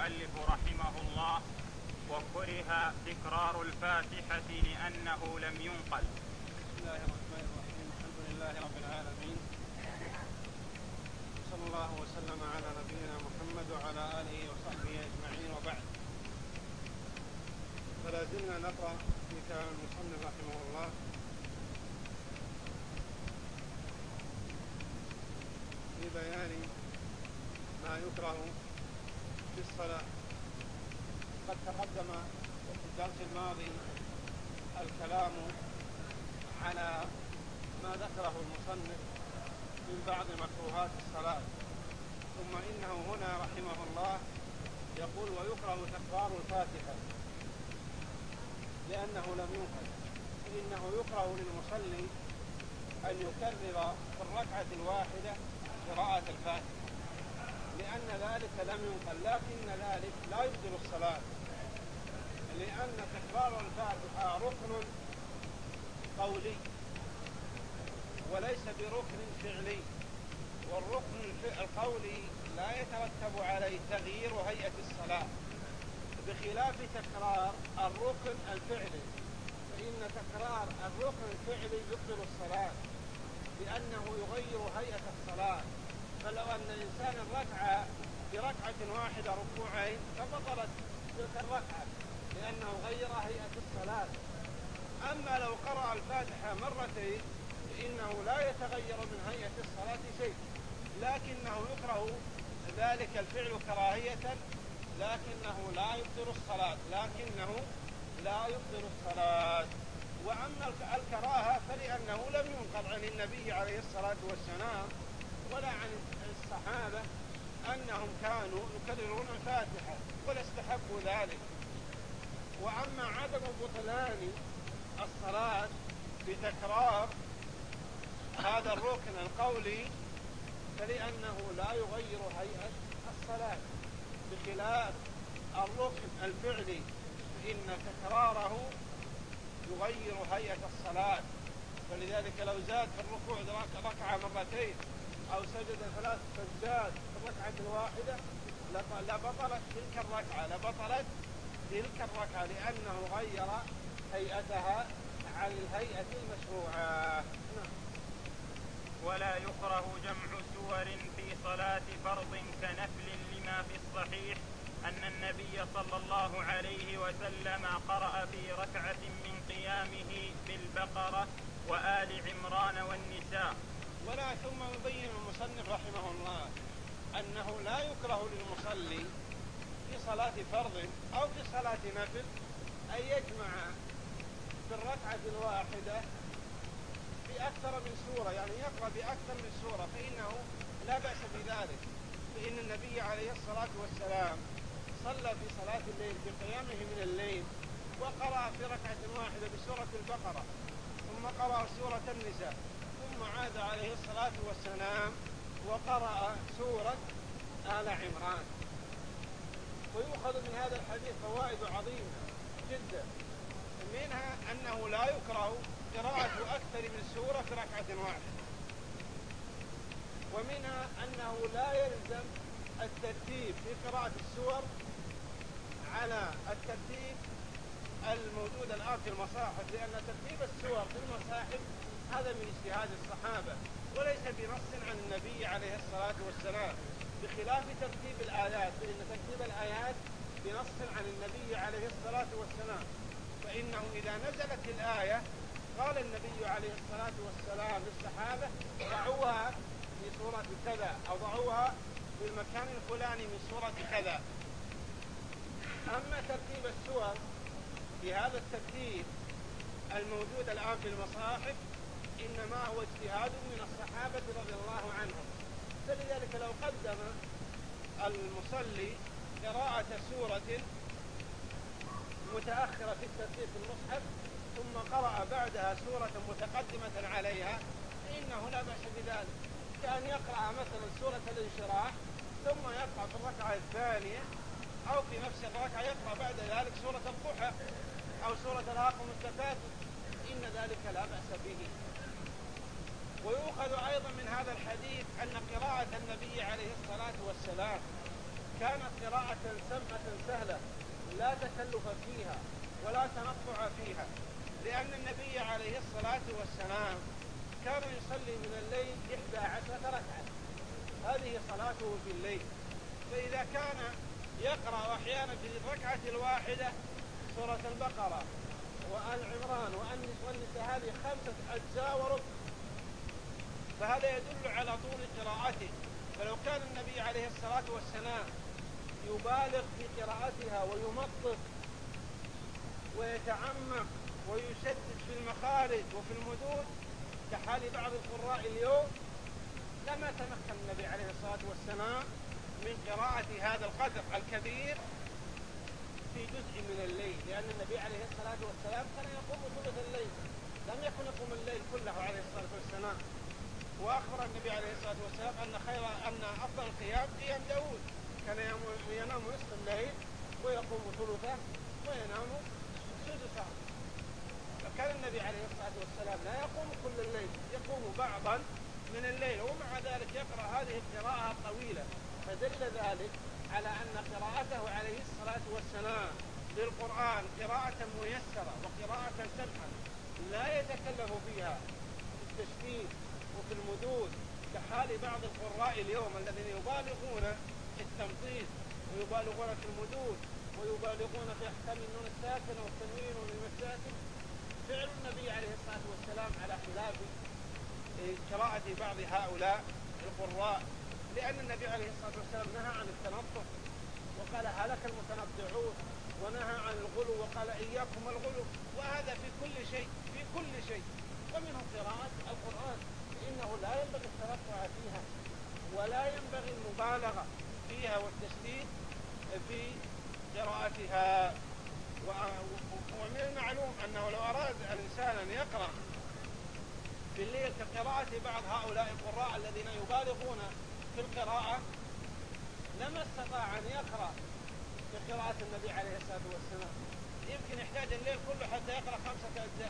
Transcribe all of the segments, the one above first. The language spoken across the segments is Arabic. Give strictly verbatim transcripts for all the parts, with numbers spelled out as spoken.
المؤلف رحمه الله: وكره تكرار الفاتحة لأنه لم ينقل. بسم الله الرحمن الرحيم. الحمد لله رب العالمين، صلى الله وسلم على نبينا محمد وعلى آله وصحبه أجمعين، وبعد. فلا زلنا نقرأ في كلام المصنف رحمه الله في بيان ما يكره في الصلاة. قد تقدم في الدرس الماضي الكلام على ما ذكره المصنف من بعض مكروهات الصلاة، ثم إنه هنا رحمه الله يقول: ويكره تكرار الفاتحة لأنه لم ينقل. فإنه يكره للمصلي أن يكرر في الركعة الواحدة قراءة الفاتحة، لأن ذلك لم ينقل، لكن ذلك لا يبطل الصلاة، لأن تكرار الفاتحة ركن قولي وليس بركن فعلي، والركن القولي لا يترتب عليه تغيير هيئة الصلاة، بخلاف تكرار الركن الفعلي، فإن تكرار الركن الفعلي يبطل الصلاة لأنه يغير هيئة الصلاة. فلو أن الإنسان الركعة بركعة واحدة ركوعين فبطلت تلك الركعة لأنه غير هيئة الصلاة. أما لو قرأ الفاتحة مرتين فإنه لا يتغير من هيئة الصلاة شيء، لكنه يكره ذلك الفعل كراهية، لكنه لا يبطل الصلاة لكنه لا يبطل الصلاة. وأما الكراهة فلأنه لم ينقل عن النبي عليه الصلاة والسلام ولا عن الصحابة أنهم كانوا يكررون الفاتحة ولا استحبوا ذلك. وأما عدم بطلان الصلاة بتكرار هذا الركن القولي فلأنه لا يغير هيئة الصلاة، بخلاف الركن الفعلي فإن تكراره يغير هيئة الصلاة. فلذلك لو زاد في الركوع ركعة مرتين أو سجد ثلاث سجدات في الركعة الواحدة لبطلت تلك الركعة لبطلت تلك الركعة لأنه غير هيئتها عن الهيئة المشروعة. ولا يكره جمع سور في صلاة فرض كنفل، لما في الصحيح أن النبي صلى الله عليه وسلم قرأ في ركعة من قيامه بالبقرة وآل عمران والنساء. ولا ثم يبين المصنف رحمه الله أنه لا يكره للمصلي في صلاة فرض أو في صلاة نفل أن يجمع في الركعة الواحدة بأكثر من سورة، يعني يقرأ بأكثر من سورة، فإنه لا بأس بذلك. فإن النبي عليه الصلاة والسلام صلى في صلاة الليل بقيامه من الليل وقرأ في ركعة واحدة بسورة البقرة، ثم قرأ سورة النساء، ثم عاد عليه الصلاة والسلام وقرأ سورة آل عمران. ويؤخذ من هذا الحديث فوائد عظيمة جدا، منها أنه لا يكره قراءة أكثر من سورة في ركعة واحدة، ومنها أنه لا يلزم الترتيب في قراءة السور على الترتيب الموجود الآن في المصاحف، لأن ترتيب السور في المصاحف هذا من اجتهاد الصحابة وليس بنص عن النبي عليه الصلاة والسلام، بخلاف ترتيب الآيات، فإن ترتيب الآيات بنص عن النبي عليه الصلاة والسلام. فإنه إذا نزلت الآية قال النبي عليه الصلاة والسلام للصحابة: ضعوها في سورة كذا أو ضعوها في المكان الفلاني من سورة كذا. أما ترتيب السور بهذا الترتيب الموجود الآن في المصاحف إنما هو اجتهاد من الصحابة رضي الله عنهم. فلذلك لو قدم المصلي قراءة سورة متأخرة في الترتيب في المصحف ثم قرأ بعدها سورة متقدمة عليها فإنه لا بأس بذلك، كأن يقرأ مثلا سورة الانشراح ثم يقرأ في الركعة الثانية أو في نفس الركعة يقرأ بعد ذلك سورة الضحى أو سورة الهاكم التكاثر، إن ذلك لا بأس به. ويؤخذ أيضا من هذا الحديث أن قراءة النبي عليه الصلاة والسلام كانت قراءة سمحة سهلة لا تكلف فيها ولا تنطع فيها، لأن النبي عليه الصلاة والسلام كان يصلي من الليل إحدى عشرة ركعة، هذه صلاته في الليل. فإذا كان يقرأ أحيانا في الركعة الواحدة سورة البقرة وآل عمران والنساء، هذه خمسة أجزاء وربع، فهذا يدل على طول قراءته. فلو كان النبي عليه الصلاة والسلام يبالغ في قراءتها ويمطط ويتعمق ويشدد في المخارج وفي المدود كحال بعض القراء اليوم، لما تمكن النبي عليه الصلاة والسلام من قراءة هذا القدر الكبير في جزء من الليل، لأن النبي عليه الصلاة والسلام كان يقوم ثلث الليل، لم يكن يقوم الليل كله عليه الصلاة والسلام. وأخبر النبي عليه الصلاة والسلام أن خير أن أفضل القيام قيام داود، كان ينام نصف الليل ويقوم ثلثه وينام سدسه. فكان النبي عليه الصلاة والسلام لا يقوم كل الليل، يقوم بعضا من الليل، ومع ذلك يقرأ هذه القراءة الطويلة. فدل ذلك على أن قراءته عليه الصلاة والسلام للقرآن قراءة ميسرة وقراءة سمحة لا يتكلف فيها في التشديد وفي المدود كحال بعض القراء اليوم الذين يبالغون في التمطيط ويبالغون في المدود ويبالغون في أحكام النون الساكنة والتنوين والميم الساكن. فعل النبي عليه الصلاة والسلام على خلاف قراءة بعض هؤلاء القراء، لأن النبي عليه الصلاة والسلام نهى عن التنطع وقال هلك المتنطعون، ونهى عن الغلو وقال إياكم الغلو، وهذا في كل شيء في كل شيء، ومنه قراءة القرآن، فإنه لا ينبغي التنطع فيها ولا ينبغي المبالغة فيها والتشديد في قراءتها. ومن المعلوم أنه لو أراد الإنسان أن يقرأ في الليل كقراءة بعض هؤلاء القراء الذين يبالغون في القراءة لما استطاع أن يقرأ في قراءة النبي عليه الصلاة والسلام، يمكن يحتاج الليل كله حتى يقرأ خمسة أجزاء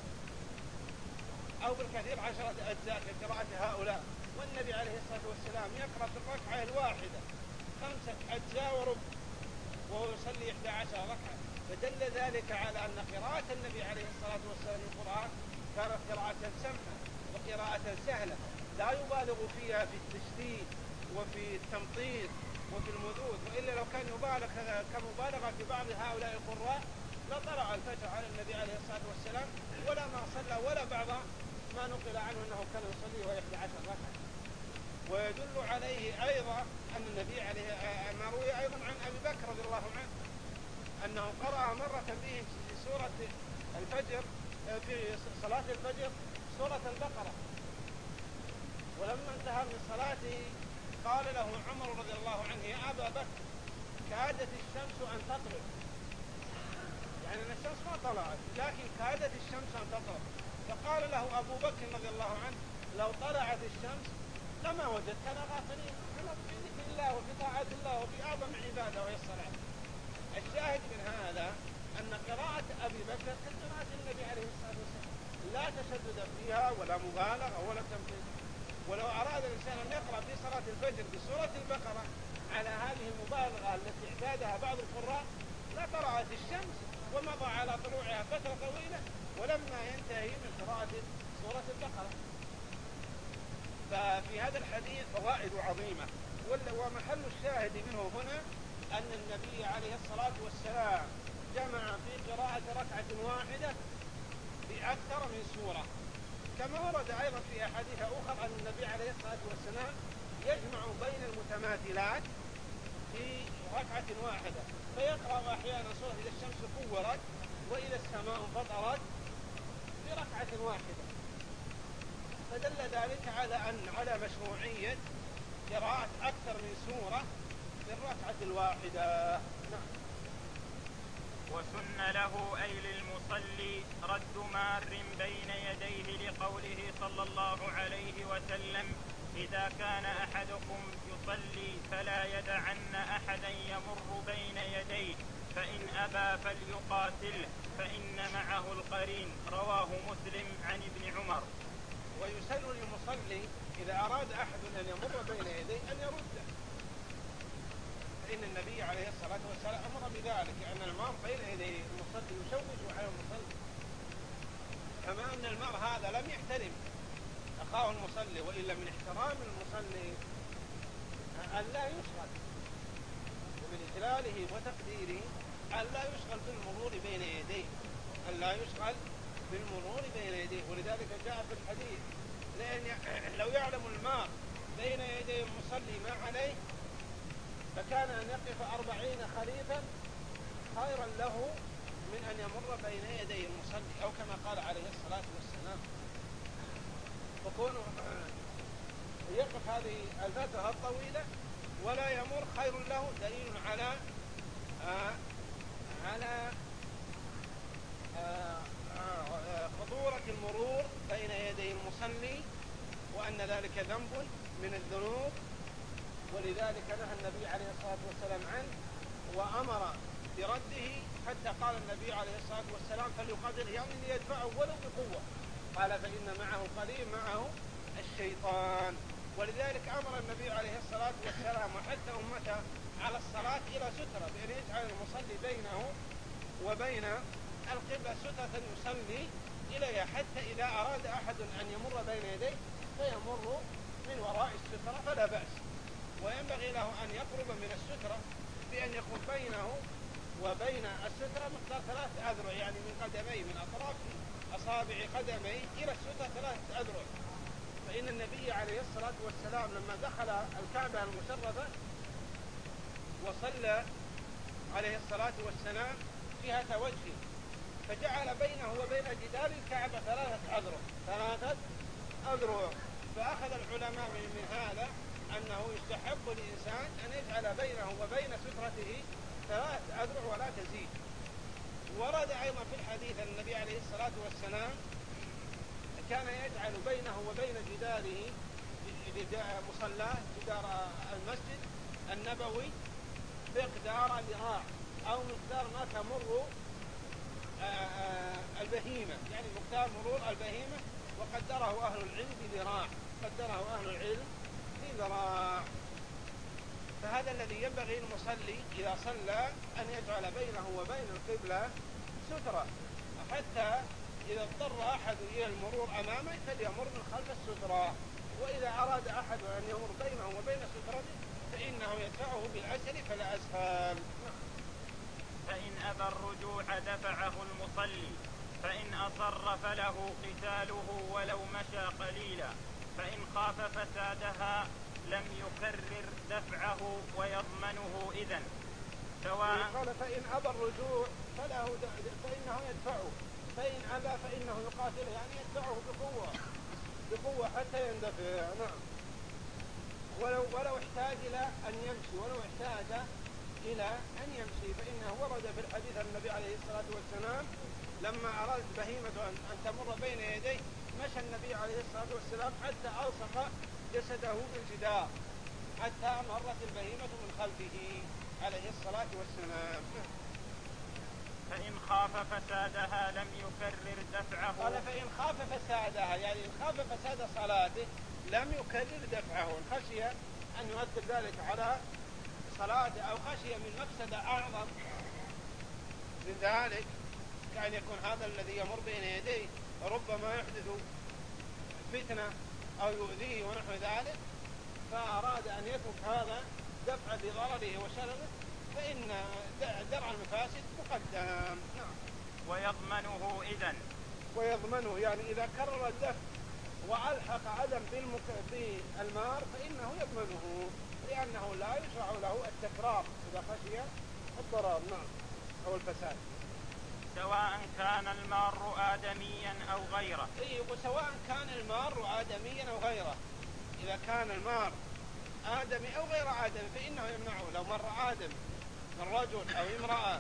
أو بالكثير عشرة أجزاء كقراءة هؤلاء، والنبي عليه الصلاة والسلام يقرأ في الركعة الواحدة خمسة أجزاء وربع وهو يصلي إحدى عشر ركعة. فدل ذلك على أن قراءة النبي عليه الصلاة والسلام للقرآن كانت قراءة سمحة وقراءة سهلة لا يبالغ فيها في التشديد وفي التمطيط وفي المدود، وإلا لو كان يبالغ كمبالغة في بعض هؤلاء القراء لطلع الفجر على النبي عليه الصلاة والسلام ولا ما صلى ولا بعض ما نقل عنه أنه كان يصلي وهو إحدى عشر ركعة. ويدل عليه أيضا أن النبي عليه ما روي أيضا عن أبي بكر رضي الله عنه أنه قرأ مرة به في سورة الفجر في صلاة الفجر سورة البقرة، ولما انتهى من صلاته قال له عمر رضي الله عنه يا أبا بكر كادت الشمس أن تطلع، يعني أن الشمس ما طلعت لكن كادت الشمس أن تطلع. فقال له أبو بكر رضي الله عنه لو طلعت الشمس لما وجدتنا غافلين في ذكر الله وفي طاعة الله وفي أعظم عبادة وهي الصلاة. الشاهد من هذا أن قراءة أبي بكر كقراءة النبي عليه الصلاة والسلام لا تشدد فيها ولا مبالغة ولا تمثيل. ولو أراد الإنسان أن يقرأ في صلاة الفجر بسورة البقرة على هذه المبالغة التي اعتادها بعض القراء لطلعت الشمس ومضى على طلوعها فترة طويلة ولما ينتهي من قراءة سورة البقرة. ففي هذا الحديث فوائد عظيمة، ومحل الشاهد منه هنا أن النبي عليه الصلاة والسلام جمع في قراءة ركعة واحدة بأكثر من سورة، كما ورد أيضا في أحاديث أخرى أن النبي عليه الصلاة والسلام يجمع بين المتماثلات في ركعة واحدة، فيقرأ أحيانا سورة إذا الشمس كورت وإذا السماء انفطرت في ركعة واحدة. فدل ذلك على أن على مشروعية قراءة أكثر من سورة في الركعة الواحدة. نعم. وسن له أي للمصلي رد مار بين يديه لقوله صلى الله عليه وسلم إذا كان أحدكم يصلي فلا يدعن أحدا يمر بين يديه فإن أبى فليقاتله فإن معه القرين. رواه مسلم عن ابن عمر. ويسن للمصلي إذا أراد أحد أن يمر بين يديه أن يرده، فإن النبي الصلاة والسلام أمر بذلك، لأن يعني المار بين يدي المصلي يشوش على المصلي، كما أن المار هذا لم يحترم أخاه المصلي، وإلا من احترام المصلي أن لا يشغل ومن إجلاله وتقديره أن لا يشغل بالمرور بين يديه، أن لا يشغل بالمرور بين يديه. ولذلك جاء في الحديث لأن لو يعلم المار بين يدي المصلي ما عليه فكان أن يقف أربعين خريفا خيرا له من أن يمر بين يدي المصلي، أو كما قال عليه الصلاة والسلام. وكونه يقف هذه الفترة الطويلة ولا يمر خير له، دليل على آه على آه آه خطورة المرور بين يدي المصلي، وأن ذلك ذنب من الذنوب. ولذلك نهى النبي عليه الصلاة والسلام عنه وأمر برده، حتى قال النبي عليه الصلاة والسلام فليقاتل يعني ليدفعه ولو بقوة، قال فإن معه قليل معه الشيطان. ولذلك أمر النبي عليه الصلاة والسلام وحتى أمته على الصلاة إلى سترة، بأن يجعل المصلي بينه وبين القبلة سترة يصلي إليها، حتى إذا أراد أحد أن يمر بين يديه فيمر من وراء السترة فلا بأس. وينبغي له أن يقرب من السترة بأن يكون بينه وبين السترة مقدار ثلاثة أذرع، يعني من قدمي من أطراف أصابع قدمي إلى السترة ثلاثة أذرع. فإن النبي عليه الصلاة والسلام لما دخل الكعبة المشرفة وصلى عليه الصلاة والسلام جهة وجهه، فجعل بينه وبين جدار الكعبة ثلاثة أذرع ثلاثة أذرع. فأخذ العلماء من هذا أنه يستحب الإنسان أن يجعل بينه وبين سترته ثلاثة أذرع ولا تزيد. ورد أيضا في الحديث أن النبي عليه الصلاة والسلام كان يجعل بينه وبين جداره مصلاه جدار المسجد النبوي مقدار ذراع أو مقدار ما تمر البهيمة، يعني مقدار مرور البهيمة، وقدره أهل العلم بذراع، قدره أهل العلم بذراع. فهذا الذي ينبغي المصلي إذا صلى أن يجعل بينه وبين القبلة سترة، حتى إذا اضطر أحد إلى المرور أمامه فليمر من خلف السترة، وإذا أراد أحد أن يمر بينه وبين سترته فإنه يدفعه بالأسفل فلا أسفل. فإن أبى الرجوع دفعه المصلي، فإن أصر فله قتاله ولو مشى قليلا، فإن خاف فسادها لم يكرر دفعه ويضمنه إذن. سواء قال فإن أبى الرجوع فله فإنه يدفعه، فإن أبى فإنه يقاتله، يعني يدفعه بقوة بقوة حتى يندفع. نعم. ولو ولو احتاج إلى أن يمشي ولو احتاج إلى أن يمشي، فإنه ورد في الحديث النبي عليه الصلاة والسلام لما أراد بهيمة أن تمر بين يديه مشى النبي عليه الصلاة والسلام حتى ألصق جسده بالجدار حتى مرت البهيمة من خلفه عليه الصلاة والسلام. فإن خاف فسادها لم يكرر دفعه. قال فإن خاف فسادها، يعني إن خاف فساد صلاته لم يكرر دفعه، إن خشي أن يؤثر ذلك على صلاته أو خشي من مفسدة أعظم من ذلك، كأن يكون هذا الذي يمر بين يديه ربما يحدث فتنة أو يؤذيه ونحو ذلك، فأراد أن يترك هذا دفع بضرره وشرره، فإن درع المفاسد مقدم. نعم. ويضمنه إذن. ويضمنه يعني إذا كرر الدفع وألحق عدم بالمار فإنه يضمنه، لأنه لا يشرع له التكرار إذا خشي الضرر. نعم. أو الفساد. سواء كان المار آدميا أو غيره. إيه، وسواء كان المار آدميا أو غيره، إذا كان المار آدمي أو غير آدمي فإنه يمنعه. لو مر آدم من رجل أو امرأة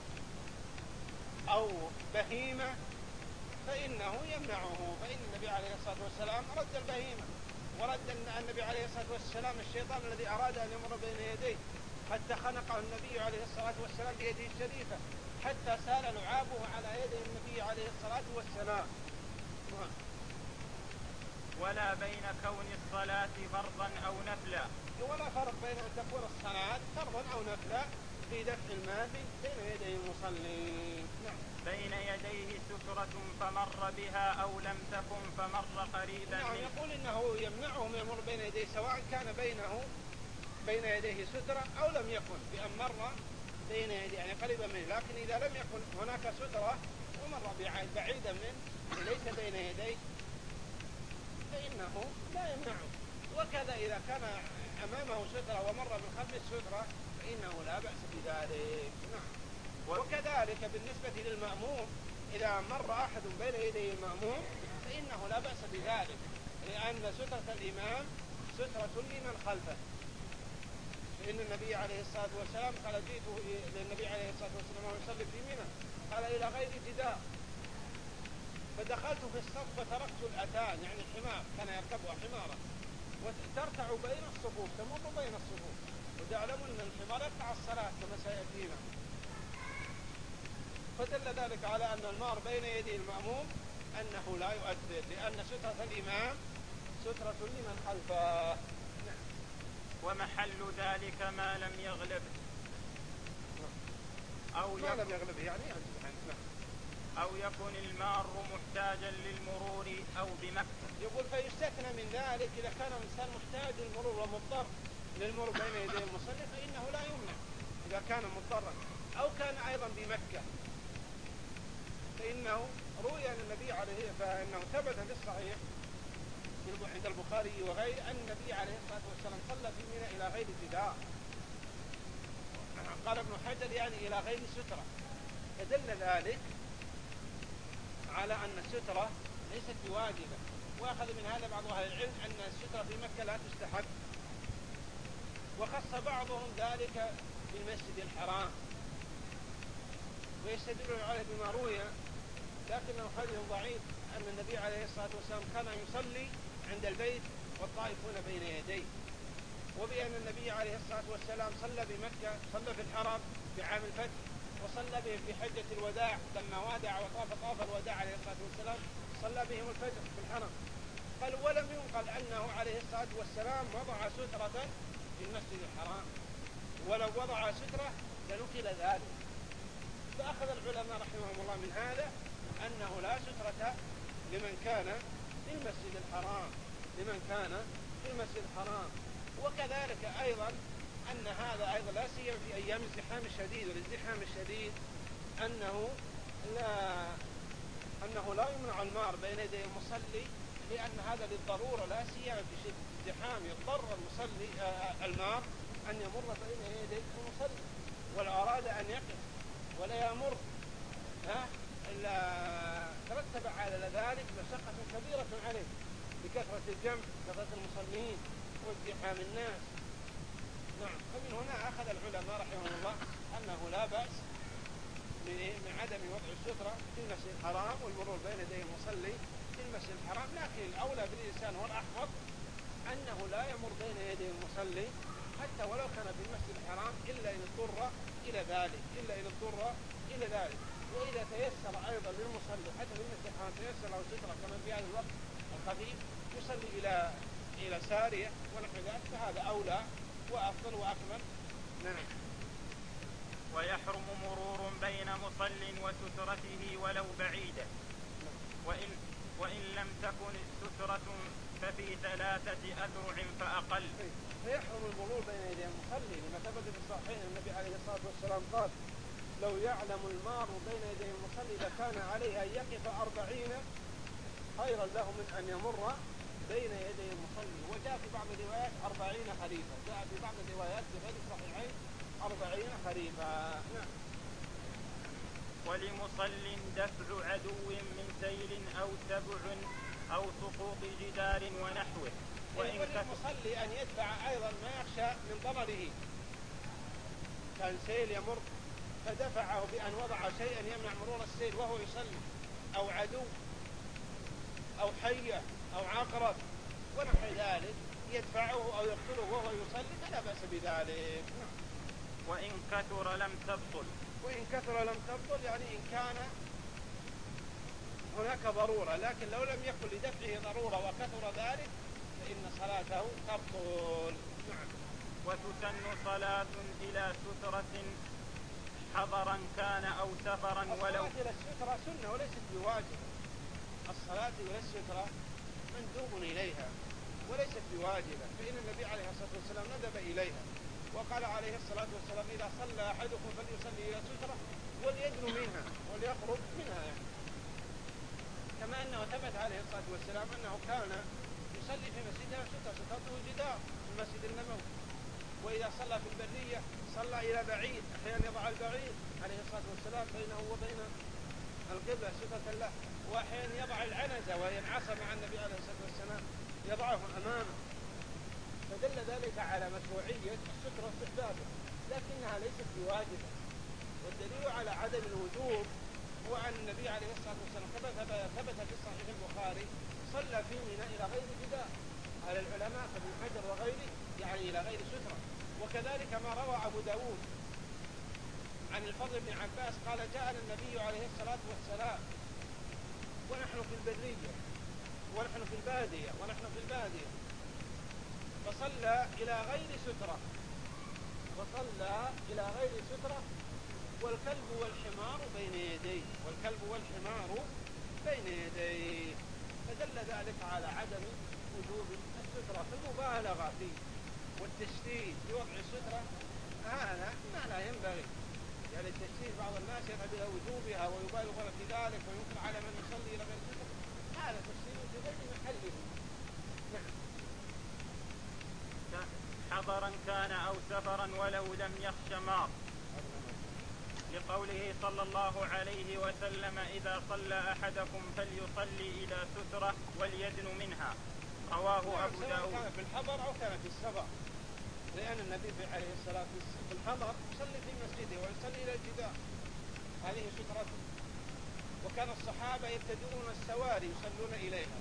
أو بهيمة فإنه يمنعه، فإن النبي عليه الصلاة والسلام رد البهيمة، ورد النبي عليه الصلاة والسلام الشيطان الذي أراد أن يمر بين يديه، حتى خنقه النبي عليه الصلاة والسلام بيده الشريفة حتى سال لعابه على يد النبي عليه الصلاة والسلام. ولا بين كون الصلاة فرضا أو نفلا. ولا فرق بين أن تكون الصلاة فرضا أو نفلا، في دفع الماء بين يدي المصلي. نعم. بين يديه سترة فمر بها أو لم تكن فمر قريبا نعم. منه. يقول إنه يمنعه من المر بين يديه سواء كان بينه بين يديه سترة أو لم يكن، بأن مر بين يديه يعني قريبا منه، لكن إذا لم يكن هناك سترة ومر بعيدا منه ليس بين يديه فإنه لا يمنعه. وكذا إذا كان أمامه سترة ومر من خلف السترة فإنه لا بأس بذلك. نعم. وكذلك بالنسبة للمأموم إذا مر أحد بين يدي المأموم فإنه لا بأس بذلك، لأن سترة الإمام سترة لمن خلفه. فإن النبي عليه الصلاة والسلام قال جئت للنبي عليه الصلاة والسلام وهو يصلي في منى قال إلى غير جدار فدخلت في الصف فتركت الأتان يعني الحمار كان يركبها حمارا وترتع بين الصفوف تمر بين الصفوف، وتعلمون أن الحمار يقطع الصلاة كما سيأتينا. فدل ذلك على أن المار بين يدي المأموم أنه لا يؤثر، لأن سترة الإمام سترة لمن خلفه. ومحل ذلك ما لم يغلب أو ما لم يغلب يعني أو يكن المار محتاجا للمرور أو بمكة. يقول فيستثنى من ذلك إذا كان الإنسان محتاج للمرور ومضطر للمرور بين يدي المصلي فإنه لا يمنع إذا كان مضطرا، أو كان أيضا بمكة فإنه روي أن النبي عليه فإنه ثبت في الصحيح عند البخاري وغيره أن النبي عليه الصلاة والسلام صلى في منى إلى غير جدار. قال ابن حجر يعني إلى غير سترة، فدل ذلك على أن السترة ليست بواجبة. وأخذ من هذا بعض أهل العلم أن السترة في مكة لا تستحب، وخص بعضهم ذلك بالمسجد الحرام ويستدل عليه بما روي لكنه حديث ضعيف أن النبي عليه الصلاة والسلام كان يصلي عند البيت والطائفون بين يديه، وبأن النبي عليه الصلاة والسلام صلى بمكة صلى في الحرم في عام الفتح وصلى بهم في حجة الوداع لما وادع وطاف طاف الوداع عليه الصلاة والسلام صلى بهم الفجر في الحرم. قال ولم ينقل أنه عليه الصلاة والسلام وضع سترة في المسجد الحرام، ولو وضع سترة لنقل ذلك. فأخذ العلماء رحمهم الله من هذا أنه لا سترة لمن كان في المسجد الحرام لمن كان في المسجد الحرام. وكذلك أيضا أن هذا أيضا لا سيما في أيام الزحام الشديد، والازدحام الشديد أنه لا أنه لا يمنع المار بين يدي المصلي، لأن هذا للضرورة لا سيما في شدة الزحام يضطر المصلي آه المار أن يمر بين يدي المصلي، ولو أراد أن يقف ولا يمر ها إلا ترتب على ذلك مشقة كبيرة عليه بكثرة الجمع كثرة المصلين وازدحام الناس. نعم. فمن هنا أخذ العلماء رحمهم الله أنه لا بأس من عدم وضع السترة في المسجد الحرام والمرور بين يدي المصلي في المسجد الحرام، لكن الأولى بالإنسان والأحوط أنه لا يمر بين يدي المصلي حتى ولو كان في المسجد الحرام إلا إن اضطر إلى ذلك إلا إن اضطر إلى ذلك. وإذا تيسر أيضا للمصلي حتى في المسجد الحرام تيسر له سترة كما في هذا الوقت الخفيف يصلي إلى إلى سارية ونحو ذلك فهذا أولى وأفضل وأكمل. نعم. ويحرم مرور بين مصل وسترته ولو بعيدة، وإن, وإن لم تكن السترة ففي ثلاثة أذرع فأقل. فيحرم المرور بين يدي المصلي لما ثبت في الصحيحين النبي عليه الصلاة والسلام قال لو يعلم المار بين يدي المصلي لكان عليه أن يقف أربعين خيرا له من أن يمر بين يدي المصلي. وجاء في بعض الروايات أربعين خريفا، جاء في بعض الروايات في غير الصحيحين أربعين خريفا. نعم. ولمصل دفع عدو من سيل أو سبع أو سقوط جدار ونحوه. وإن وللمصلي أن يدفع أيضا ما يخشى من ضرره، كان سيل يمر فدفعه بأن وضع شيئا يمنع مرور السيل وهو يصلي، أو عدو أو حية أو عقرب ونحو ذلك يدفعه أو يقتله وهو يصلي فلا بأس بذلك. وإن كثر لم تبطل. وإن كثر لم تبطل يعني إن كان هناك ضرورة، لكن لو لم يكن لدفعه ضرورة وكثر ذلك فإن صلاته تبطل. نعم. وتسن صلاة إلى سترة حضرا كان أو سفرا ولو. الصلاة إلى السترة سنة وليست بواجبة. الصلاة إلى السترة مندوب إليها وليست بواجبة، فإن النبي عليه الصلاة والسلام ندب إليها وقال عليه الصلاة والسلام إذا صلى أحدكم فليصلي إلى السترة وليدنو منها وليخرج منها يعني. كما أنه ثبت عليه الصلاة والسلام أنه كان يصلي في مسجدنا سترة سترته الجدار في المسجد النبوي، وإذا صلى في البرية صلى إلى بعيد، أحيانا يضع البعيد عليه الصلاة والسلام بينه وبين القبلة سترة له، وأحيانا يضع العنزة وهي العصا مع النبي عليه الصلاة والسلام يضعه أمامه، فدل ذلك على مشروعية السترة واستحبابه لكنها ليست بواجبة. والدليل على عدم الوجوب هو أن النبي عليه الصلاة والسلام ثبت في صحيح البخاري صلى في منى إلى غير جدار. قال العلماء كابن حجر وغيره يعني إلى غير سترة. وكذلك ما روى أبو داود عن الفضل بن عباس قال جاءنا النبي عليه الصلاة والسلام ونحن في البرية ونحن في البادية ونحن في البادية فصلى إلى غير سترة وصلى إلى غير سترة والكلب والحمار بين يديه والكلب والحمار بين يديه، فدل ذلك على عدم وجوب السترة. في المبالغة فيه والتشديد في وضع السترة هذا ما لا ينبغي، يعني التشديد بعض الناس يذهب إلى وجوبها ويبالغون في ذلك وينكر على من يصلي إلى غير سترة، هذا تشديد في غير محله. نعم. حضرا كان أو سفرا ولو لم يخش مار، لقوله صلى الله عليه وسلم إذا صلى أحدكم فليصلي إلى سترة وليدن منها، رواه أبو داود. كان في الحضر أو كان في السفر، لأن النبي عليه الصلاة والسلام في الحضر يصلي في مسجده ويصلي إلى الجدار، هذه سترته. وكان الصحابة يبتدئون السواري يصلون إليها.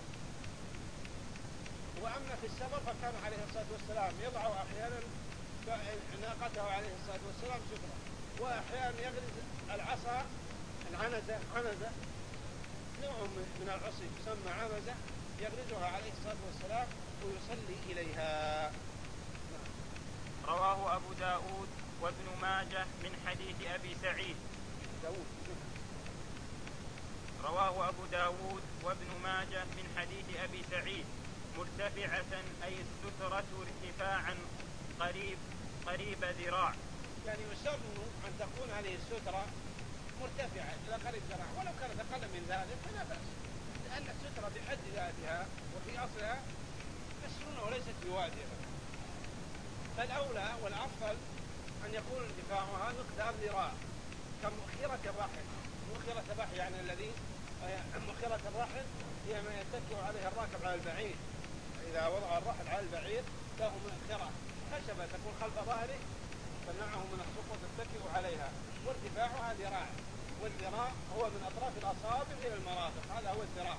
وأما في السفر فكان عليه الصلاة والسلام يضع أحيانا ناقته عليه الصلاة والسلام سترة، وأحيانا يغرز العصا العنزة عنزة نوع من العصي يسمى عنزة يغرزها عليه الصلاة والسلام ويصلي إليها. رواه أبو داود وابن ماجه من حديث أبي سعيد. داود. رواه أبو داود وابن ماجه من حديث أبي سعيد مرتفعة أي السترة ارتفاعا قريب قريب ذراع، يعني يسن أن تكون هذه السترة مرتفعة إلى قريب ذراع، ولو كانت أقل من ذلك فلا بأس، لأن السترة بحد ذاتها وفي أصلها السنة وليست بواجبة. فالأولى والأفضل أن يكون ارتفاعها مقدار ذراع كمؤخرة الرحل. مؤخرة الرحل يعني الذي مؤخرة الرحل هي ما يتكئ عليه الراكب على البعير، إذا وضع الرحل على البعير له مؤخرة خشبة تكون خلف ظهره تمنعه من السقوط تتكئ عليها، وارتفاعها ذراع، والذراع هو من أطراف الأصابع إلى المرافق، هذا هو الذراع.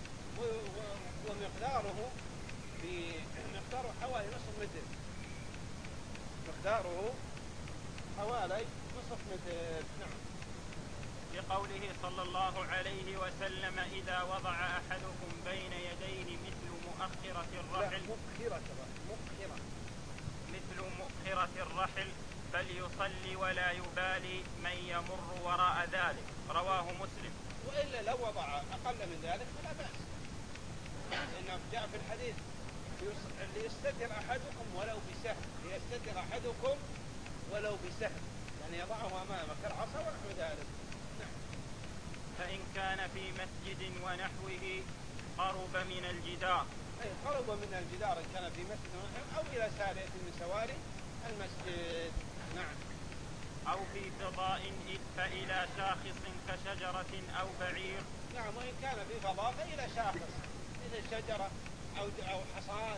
ومقداره بمقداره حوالي نصف متر، مقداره حوالي نصف متر. نعم. لقوله صلى الله عليه وسلم إذا وضع أحدكم بين يديه مثل مؤخرة الرحل مؤخرة مؤخرة مثل مؤخرة الرحل فليصلي ولا يبالي من يمر وراء ذلك، رواه مسلم. وإلا لو وضع أقل من ذلك فلا بأس، لأنه جاء في الحديث ليستتر أحدكم ولو بسهم، ليستتر أحدكم ولو بسهم، يعني يضعه أمامه كالعصا ونحو ذلك. فإن كان في مسجد ونحوه قرب من الجدار، أي قرب من الجدار إن كان في مسجد ونحوه أو إلى سارية من سواري المسجد. نعم. أو في فضاء فإلى شاخص كشجرة أو بعير. نعم. وإن كان في فضاء فإلى شاخص مثل شجرة أو أو حصاد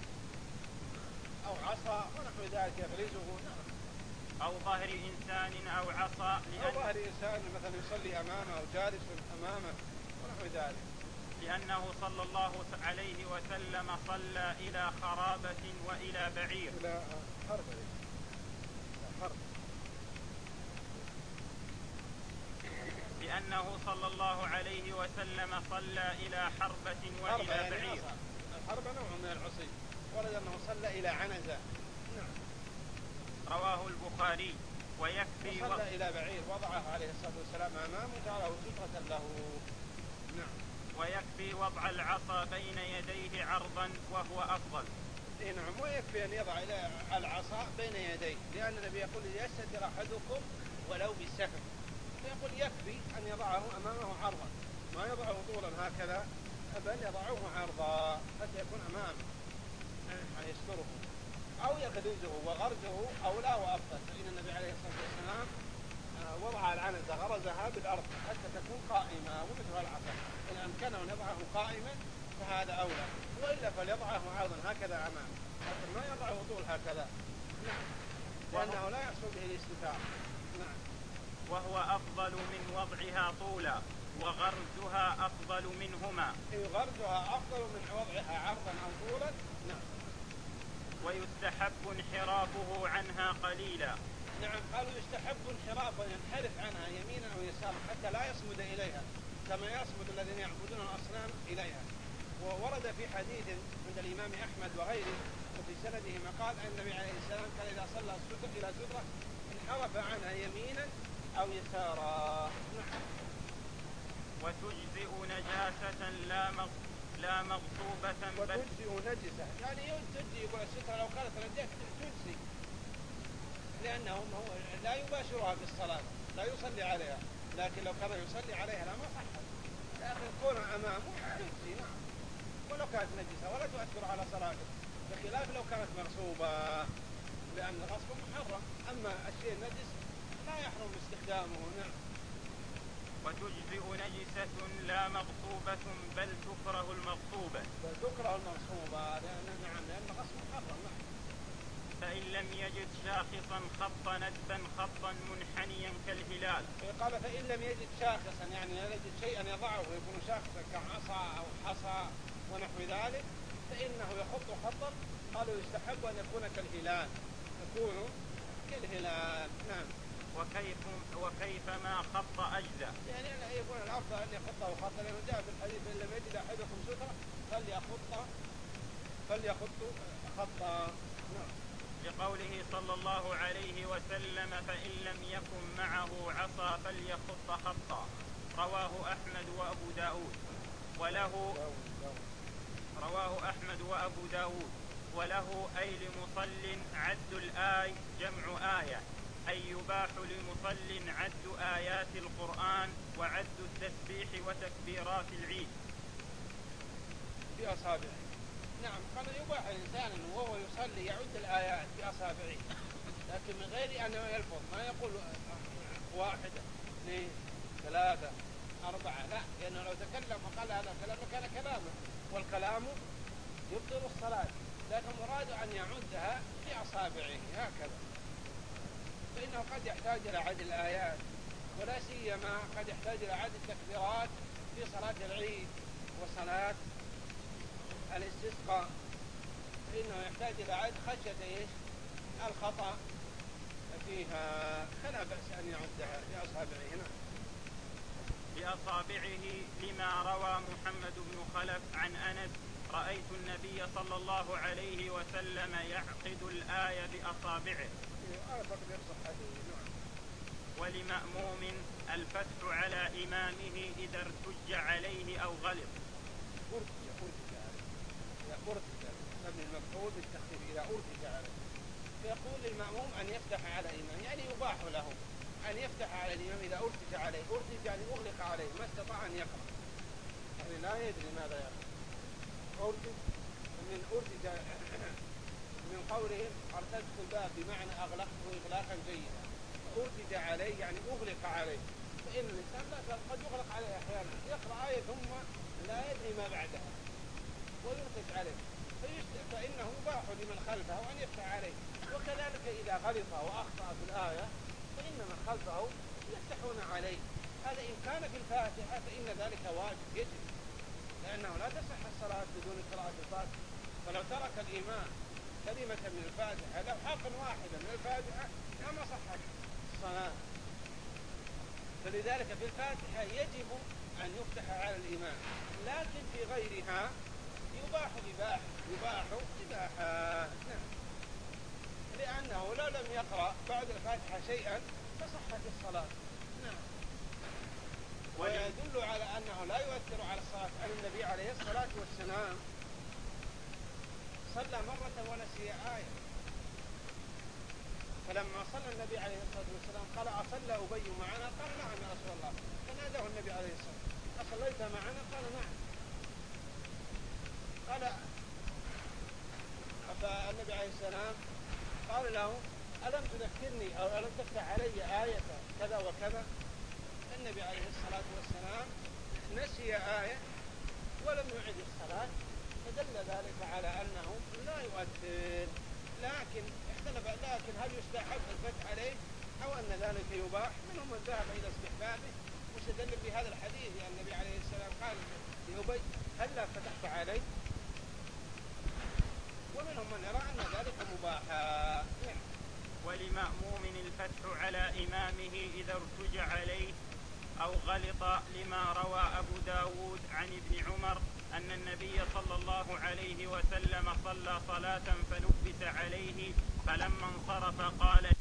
أو عصا ونحو ذلك يغرزه. نعم. أو ظهر إنسان أو عصا، أو ظهر إنسان مثلا يصلي أمامه أو جالس أمامه ونحو ذلك، لأنه صلى الله عليه وسلم صلى إلى خرابة وإلى بعير. إلى حرب. حرب. لأنه صلى الله عليه وسلم صلى إلى حربة وإلى يعني بعير. الحرب نوع من العصي، ورد أنه صلى إلى عنزة. نعم. رواه البخاري. ويكفي وصلى و... إلى بعير وضعه عليه الصلاة والسلام أمامه وجعله سترة له. نعم. ويكفي وضع العصا بين يديه عرضا وهو أفضل. إيه نعم، ويكفي أن يضع العصا بين يديه، لأن النبي يقول ليستتر أحدكم ولو بالسهم، فيقول يكفي أن يضعه أمامه عرضا، ما يضعه طولا هكذا، بل يضعه عرضا حتى يكون أمامه يعني يستره، أو يغرزه، وغرزه أولى وأفضل، فإن النبي عليه الصلاة والسلام وضع العنزة غرزها بالأرض حتى تكون قائمة ومثل العصا، إن أمكنه أن يضعه قائما فهذا أولى، وإلا فليضعه عرضا هكذا أمامه حتى ما يضعه طول هكذا، لأنه لا يحصل به الاستتار. نعم. وهو أفضل من وضعها طولا، وغرزها أفضل منهما. إيه، غرزها أفضل من وضعها عرضا أو طولا. نعم. ويستحب انحرافه عنها قليلا. نعم، قالوا يستحب انحرافه، ينحرف عنها يمينا أو يسارا حتى لا يصمد إليها كما يصمد الذين يعبدون الأصنام إليها. وورد في حديث عند الإمام أحمد وغيره وفي سنده مقال أن النبي عليه السلام كان إذا صلى السترة إلى سترة انحرف عنها يمينا أو يسارا. وتجزئ نجاسة لا مغ... لا مغصوبة. وتجزئ نجسة يعني تجزئ، يقول السترة لو كانت نجاسة تجزئ، لأنه هو لا يباشرها في الصلاة، لا يصلي عليها، لكن لو كان يصلي عليها لا ما صحت، لكن كونها أمامه تجزئ ولو كانت نجسة ولا تؤثر على صلاته، بخلاف لو كانت مغصوبة، لأن الغصب محرم، أما الشيء النجس لا يحرم استخدامه. نعم. وتجزئ نجسة لا مغصوبة بل تكره المغصوبة. بل تكره المغصوبة لأن نعم لأن الغصب محرم. نعم. فإن لم يجد شاخصا خط ندبا خطا منحنيا كالهلال. قال فإن لم يجد شاخصا يعني لا يجد شيئا يضعه ويكون شاخصا كعصا أو حصى ونحو ذلك، فإنه يخط خطا. قالوا يستحب أن يكون كالهلال، يكون كالهلال. نعم. وكيف وكيفما خط أجزاء، يعني يكون الأفضل أن يخطه خطا، لأنه جاء في الحديث إن لم يجد أحدكم سترة فليخط فليخط خطا. نعم. لقوله صلى الله عليه وسلم فإن لم يكن معه عصا فليخط خطا. رواه أحمد وأبو داود وله رواه أحمد وأبو داود وله أي لمصل عد الآي جمع آية، أي يباح لمصل عد آيات القرآن وعد التسبيح وتكبيرات العيد بأصابعه. نعم، قال يباح الإنسان وهو يصلي يعد الآيات بأصابعه، لكن من غير أن يلفظ، ما يقول واحدة اثنين ثلاثة أربعة، لا، لأنه لو تكلم وقال هذا كلام كان كلامه، والكلام يبطل الصلاة، لكن مراد أن يعدها بأصابعه هكذا، فإنه قد يحتاج إلى عد الآيات، ولا سيما قد يحتاج إلى عد التكبيرات في صلاة العيد وصلاة الاستسقاء، فإنه يحتاج إلى عد خشية إيش؟ الخطأ فيها، فلا بأس أن يعدها بأصابعه. هنا بأصابعه لما روى محمد بن خلف عن أنس رأيت النبي صلى الله عليه وسلم يعقد الآية بأصابعه. ولمأموم الفتح على إمامه إذا ارتج عليه أو غلط. ارتج ارتج عليه، ارتج مبني المفعول بالتخفيف إذا ارتج عليه، فيقول للمأموم أن يفتح على إمامه، يعني يباح له أن يفتح على الإمام إذا ارتج عليه، ارتج يعني أغلق عليه ما استطاع أن يقرأ، يعني لا يدري ماذا يقرأ. ارتج من ارتج من قولهم ارتجت الباب بمعنى أغلقته إغلاقا جيدا، ارتج عليه يعني أغلق عليه، فإن الإنسان لا قد يغلق عليه أحيانا، يقرأ آية ثم لا يدري ما بعدها ويرتج عليه، فإنه يباح لمن خلفه أن يفتح عليه. وكذلك إذا غلط وأخطأ في الآية فإن من خلفه يفتحون عليه، هذا إن كان في الفاتحة فإن ذلك واجب يجب، لأنه لا تصح الصلاة بدون قراءة الفاتحة، فلو ترك الإمام كلمة من الفاتحة لو حرفا واحدا من الفاتحة لما صحت الصلاة، فلذلك في الفاتحة يجب أن يفتح على الإمام، لكن في غيرها يباح إباحة يباح إباحة. نعم. لأنه لو لم يقرأ بعد الفاتحة شيئا فصحت الصلاة. نعم. ويدل على أنه لا يؤثر على الصلاة أن النبي عليه الصلاة والسلام صلى مرة ونسي آية، فلما صلى النبي عليه الصلاة والسلام قال أصلى أبي معنا؟ قال نعم يا رسول الله. فناداه النبي عليه الصلاة والسلام أصليت معنا؟ قال نعم. قال فالنبي عليه السلام قال له ألم تذكرني أو ألم تفتح علي آية كذا وكذا؟ النبي عليه الصلاة والسلام نسي آية ولم يعد الصلاة، فدل ذلك على أنه لا يؤثر. لكن اختلف لكن هل يستحب الفتح عليه أو أن ذلك يباح؟ منهم من ذهب إلى استحبابه مستدل بهذا الحديث لأن النبي عليه السلام قال لأبي هلا فتحت عليه، ومنهم من يرى أن ذلك مباحا. ولمأموم الفتح على إمامه إذا ارتجع عليه أو غلط، لما روى أبو داود عن ابن عمر أن النبي صلى الله عليه وسلم صلى صلاة فنبت عليه، فلما انصرف قال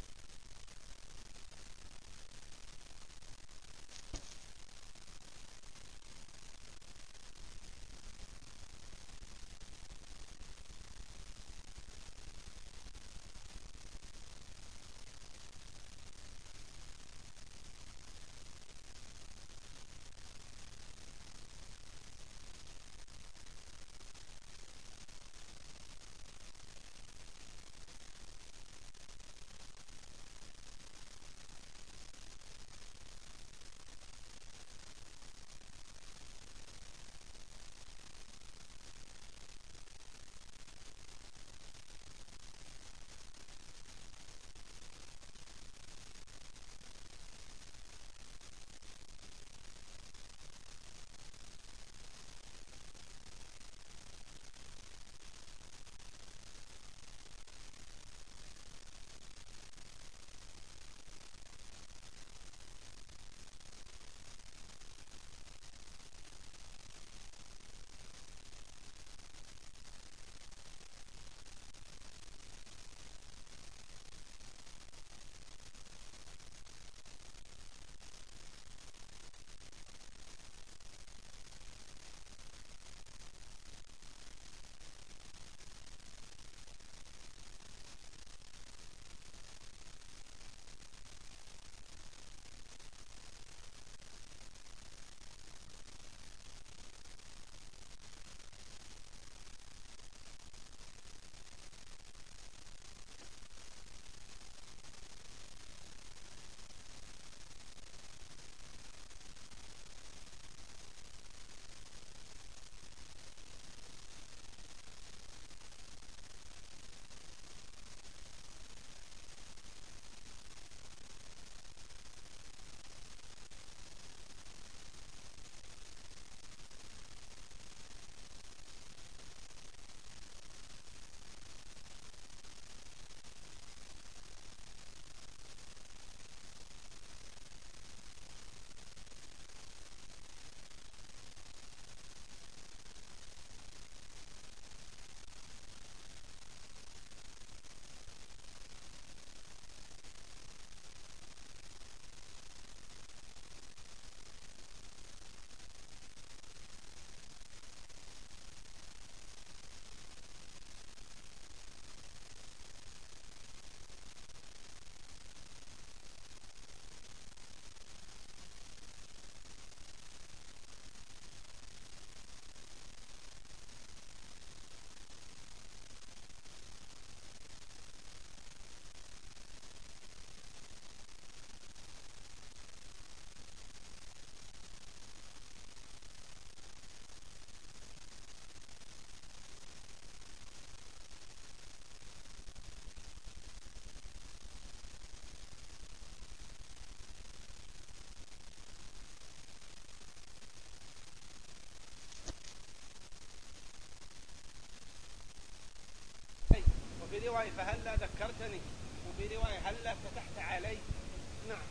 وفي رواية فهلا ذكرتني، وفي رواية هلا فتحت علي. نعم.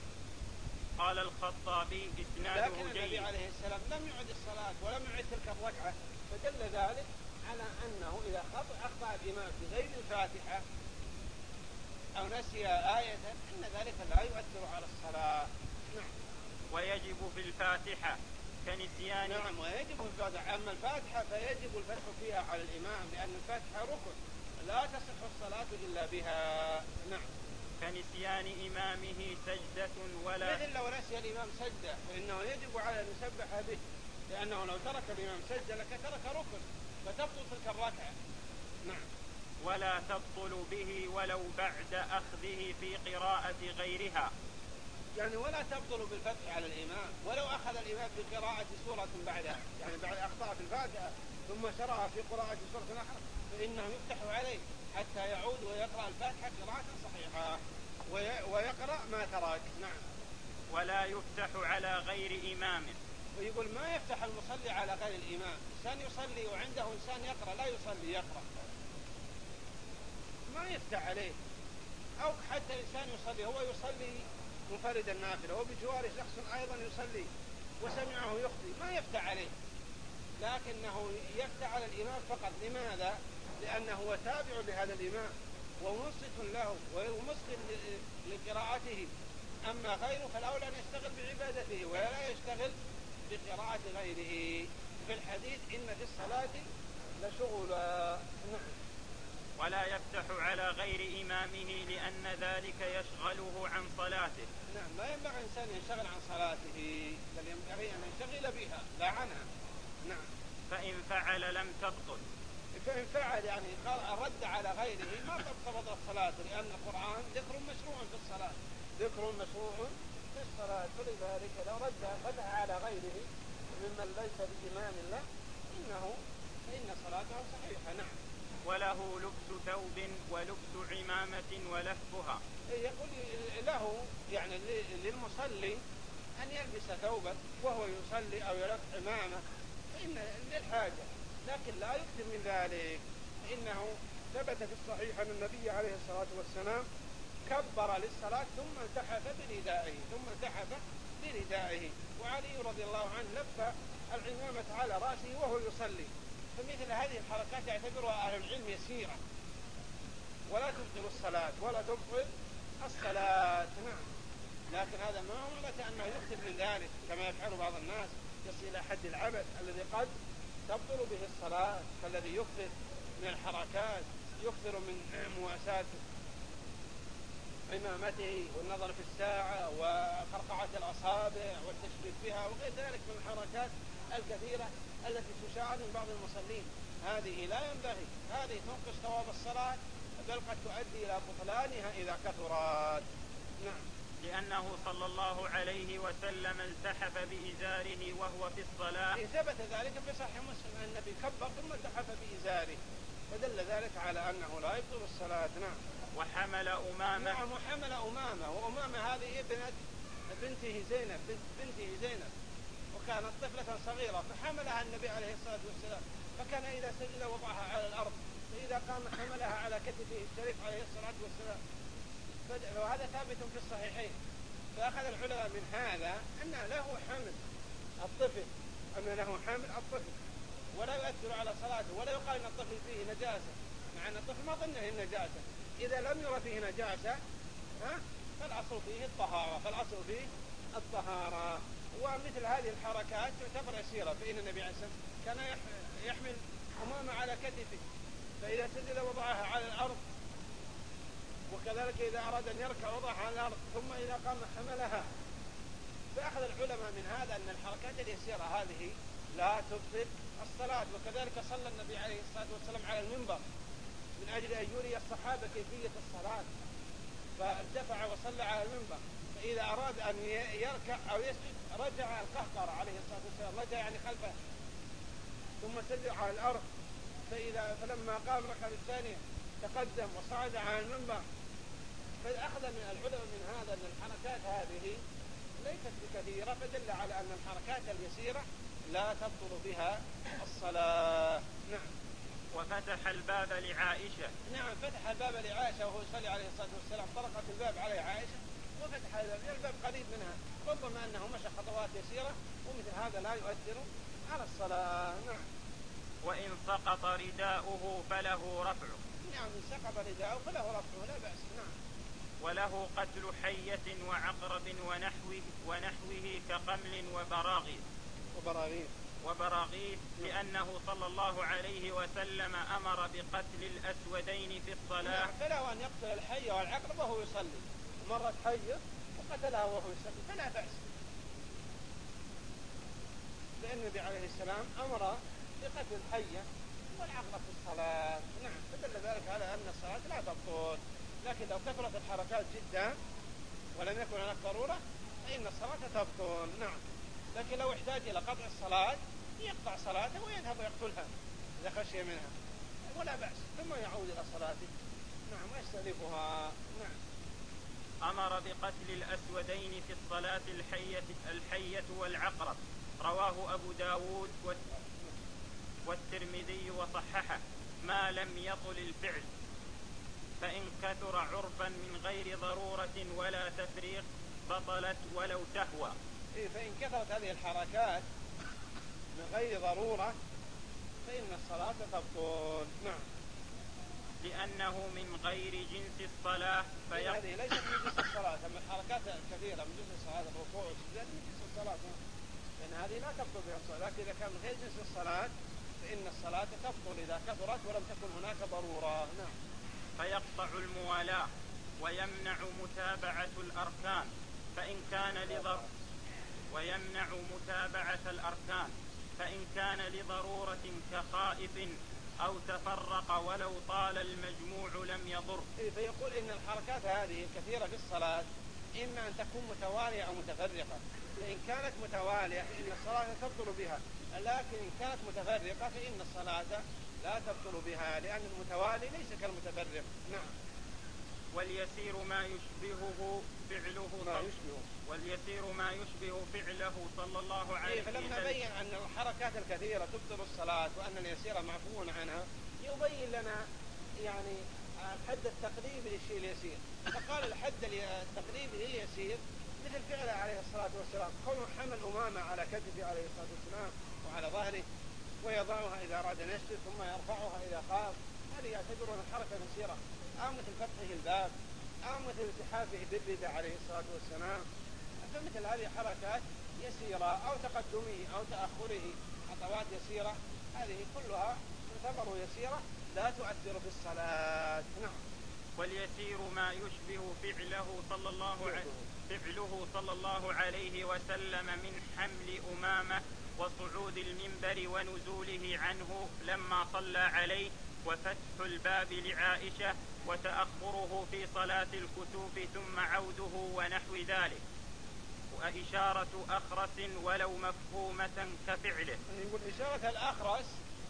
قال الخطابي إسناده لكن النبي جيد. عليه السلام لم يعد الصلاة ولم يعد تلك الركعة، فدل ذلك على أنه إذا أخطأ الإمام بغير الفاتحة أو نسي آية إن ذلك لا يؤثر على الصلاة. نعم. ويجب في الفاتحة كنسيان. نعم ويجب في الفاتحة. أما الفاتحة فيجب الفتح فيها على الإمام لأن الفاتحة ركن لا تصح الصلاة إلا بها. نعم. كنسيان إمامه سجدة ولا مثل لو نسي الإمام سجدة فإنه يجب على أن يسبح به لأنه لو ترك الإمام سجدة لك ترك ركن فتبطل تلك الركعة. نعم. ولا تبطل به ولو بعد أخذه في قراءة غيرها. يعني ولا تبطل بالفتح على الإمام ولو أخذ الإمام في قراءة سورة بعدها يعني بعد أخطأ في الفاتحة ثم شرع في قراءة سورة أخرى فإنه يفتح عليه حتى يعود ويقرأ الفاتحة قراءة صحيحة ويقرأ ما ترك. نعم. ولا يفتح على غير إمامه. ويقول ما يفتح المصلي على غير الإمام. إنسان يصلي وعنده إنسان يقرأ لا يصلي يقرأ ما يفتح عليه. أو حتى إنسان يصلي هو يصلي منفرد النافلة وبجواره شخص أيضا يصلي وسمعه يخطي ما يفتح عليه لكنه يفتح على الإمام فقط. لماذا؟ لأنه هو تابع لهذا الإمام ومنصت له ومسخن لقراءته. أما غيره فالأولى أن يشتغل بعبادته ولا يشتغل بقراءة غيره. في الحديث إن في الصلاة لشغلا. نعم. ولا يفتح على غير إمامه لأن ذلك يشغله عن صلاته. نعم ما ينبغي إنسان ينشغل عن صلاته بل ينبغي أن ينشغل بها لا عنها. نعم. فإن فعل لم تبطل. فإن فعل يعني قال رد على غيره ما تبطل الصلاة لأن القرآن ذكر مشروع في الصلاة ذكر مشروع في الصلاة فلذلك لو رد فتح على غيره ممن ليس بإمام له إنه فإن صلاته صحيحة. نعم. وله لبس ثوب ولبس عمامة ولفها. يقول له يعني للمصلي أن يلبس ثوبا وهو يصلي أو يلبس عمامة فإن للحاجة لكن لا يكثر من ذلك. فإنه ثبت في الصحيح أن النبي عليه الصلاة والسلام كبر للصلاة ثم التحف بردائه ثم التحف بردائه وعلي رضي الله عنه لف العمامة على رأسه وهو يصلي. فمثل هذه الحركات يعتبرها أهل العلم يسيرة ولا تبطل الصلاة ولا تبطل الصلاة. نعم. لكن هذا ما هو معناته أنه يكثر من ذلك كما يفعل بعض الناس يصل إلى حد العبث الذي قد تبطل به الصلاة كالذي يكثر من الحركات يكثر من مواساة عمامته والنظر في الساعة وخرقعة الأصابع والتشبيك بها وغير ذلك من الحركات الكثيرة التي تشاهد من بعض المصلين. هذه لا ينبغي هذه تنقص ثواب الصلاة بل قد تؤدي إلى بطلانها إذا كثرت. نعم. لأنه صلى الله عليه وسلم التحف بإزاره وهو في الصلاة. ثبت ذلك في صحيح مسلم أن النبي كبر ثم التحف بإزاره فدل ذلك على أنه لا يبطل الصلاة. نعم. وحمل أمامة. نعم وحمل أمامة وأمامة هذه ابنة بنته زينب بنت بنته زينب وكانت طفلة صغيرة فحملها النبي عليه الصلاة والسلام فكان إذا سجد وضعها على الأرض فإذا قام حملها على كتفه الشريف عليه الصلاة والسلام. وهذا ثابت في الصحيحين. فأخذ العلماء من هذا أن له حمل الطفل أن له حمل الطفل ولا يؤثر على صلاته ولا يقال أن الطفل فيه نجاسة مع أن الطفل ما ظنه النجاسة. إذا لم يرى فيه نجاسة ها فالأصل فيه الطهارة فالأصل فيه الطهارة. ومثل هذه الحركات تعتبر يسيرة فإن النبي عليه الصلاة والسلام كان يحمل أمامة على كتفه فإذا سجد وضعها على الأرض وكذلك إذا أراد أن يركع وضعها على الأرض ثم إذا قام حملها. فأخذ العلماء من هذا أن الحركات اليسيرة هذه لا تبطل الصلاة. وكذلك صلى النبي عليه الصلاة والسلام على المنبر من أجل أن يري الصحابة كيفية الصلاة فارتفع وصلى على المنبر فإذا أراد أن يركع أو يسجد رجع القهقر عليه الصلاة والسلام رجع يعني خلفه ثم سجد على الأرض فإذا فلما قام ركعة الثانية تقدم وصعد على المنبر. فأخذ من العلماء من هذا أن الحركات هذه ليست بكثيرة فدل على أن الحركات اليسيرة لا تبطل بها الصلاة. نعم. وفتح الباب لعائشة. نعم فتح الباب لعائشة وهو يصلي عليه الصلاة والسلام طرقت الباب عليه عائشة وفتح الباب الباب قريب منها ربما أنه مشى خطوات يسيرة ومثل هذا لا يؤثر على الصلاة. نعم. وإن سقط رداؤه فله رفعه. نعم إن سقط رداؤه فله رفعه لا بأس. نعم. وله قتل حية وعقرب ونحوه, ونحوه كقمل وبراغيث وبراغيث وبراغيث لأنه صلى الله عليه وسلم أمر بقتل الأسودين في الصلاة. فله أن يقتل الحية والعقرب وهو يصلي، مرت حية وقتلها وهو يصلي فلا بأس، لأن النبي عليه السلام أمر بقتل الحية والعقرب في الصلاة. نعم، فدل ذلك على أن الصلاة لا تبطل، لكن لو كثرت الحركات جدا ولم يكن هناك ضرورة فإن الصلاة تبطل. نعم، لكن لو احتاج إلى قطع الصلاة يقطع صلاته ويذهب ويقتلها إذا خشي منها ولا بأس، ثم يعود إلى صلاته. نعم، ويستأنفها. نعم. أمر بقتل الأسودين في الصلاة الحية, الحية والعقرب، رواه أبو داود والترمذي وصححه، ما لم يطل الفعل، فإن كثر عرفا من غير ضرورة ولا تفريق بطلت ولو تهوى. إيه، فإن كثرت هذه الحركات من غير ضرورة فإن الصلاة تبطل. نعم، لأنه من غير جنس الصلاة. فيق... هذه ليست من جنس الصلاة، أما الحركات كثيرة من جنس الصلاة، الركوع والسجود من جنس الصلاة، لأن هذه لا تبطل بها الصلاة، لكن إذا كان من غير جنس الصلاة فإن الصلاة تبطل إذا كثرت ولم تكن هناك ضرورة. نعم. فيقطع الموالاة ويمنع متابعة الأركان فإن كان لضر ويمنع متابعة الأركان فإن كان لضرورة كخائف أو تفرق ولو طال المجموع لم يضر. إيه، فيقول إن الحركات هذه الكثيرة في الصلاة إما أن تكون متوالية أو متفرقة، فإن كانت متوالية فإن الصلاة تبطل بها، لكن إن كانت متفرقة فإن الصلاة لا تبطل بها، لأن المتوالي ليس كالمتفرق. نعم. واليسير ما يشبهه فعله ما يشبهه واليسير ما يشبه فعله صلى الله عليه وسلم. فلما بين أن الحركات الكثيرة تبطل الصلاة وأن اليسير معفو عنها، يبين لنا يعني الحد التقريبي للشيء اليسير، فقال الحد التقريبي لليسير مثل فعله عليه الصلاة والسلام، كونه حمل أمامة على كتفه عليه الصلاة والسلام وعلى ظهره ويضعها إذا أراد أن يسجد ثم يرفعها إذا خاف، هذه يعتبرون الحركة يسيرة. أو مثل فتحه الباب أو مثل التحافه بالرداء عليه الصلاة والسلام، فمثل هذه حركات يسيرة، أو تقدمه أو تأخره خطوات يسيرة، هذه كلها تعتبر يسيرة لا تؤثر في الصلاة. نعم. واليسير ما يشبه فعله صلى الله عليه فعله صلى الله عليه وسلم من حمل أمامة وصعود المنبر ونزوله عنه لما صلى عليه، وفتح الباب لعائشة، وتأخره في صلاة الكسوف ثم عوده ونحو ذلك، وإشارة أخرس ولو مفهومة كفعله. يقول إشارة الأخرس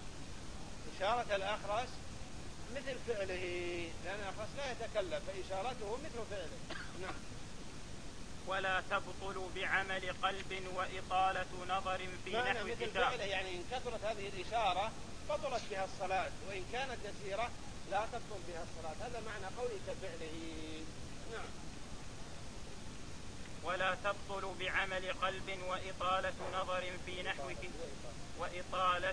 إشارة الأخرس مثل فعله، لأن الأخرس لا يتكلم فإشارته مثل فعله. نعم. ولا تبطل بعمل قلب وإطالة نظر في نحو مثل كتاب. فعله يعني إن كثرت هذه الإشارة بطلت بها الصلاة، وإن كانت يسيرة لا تبطل بها الصلاة، هذا معنى قوله كفعله. نعم. ولا تبطل بعمل قلب وإطالة نظر في نحو كتاب وإطالة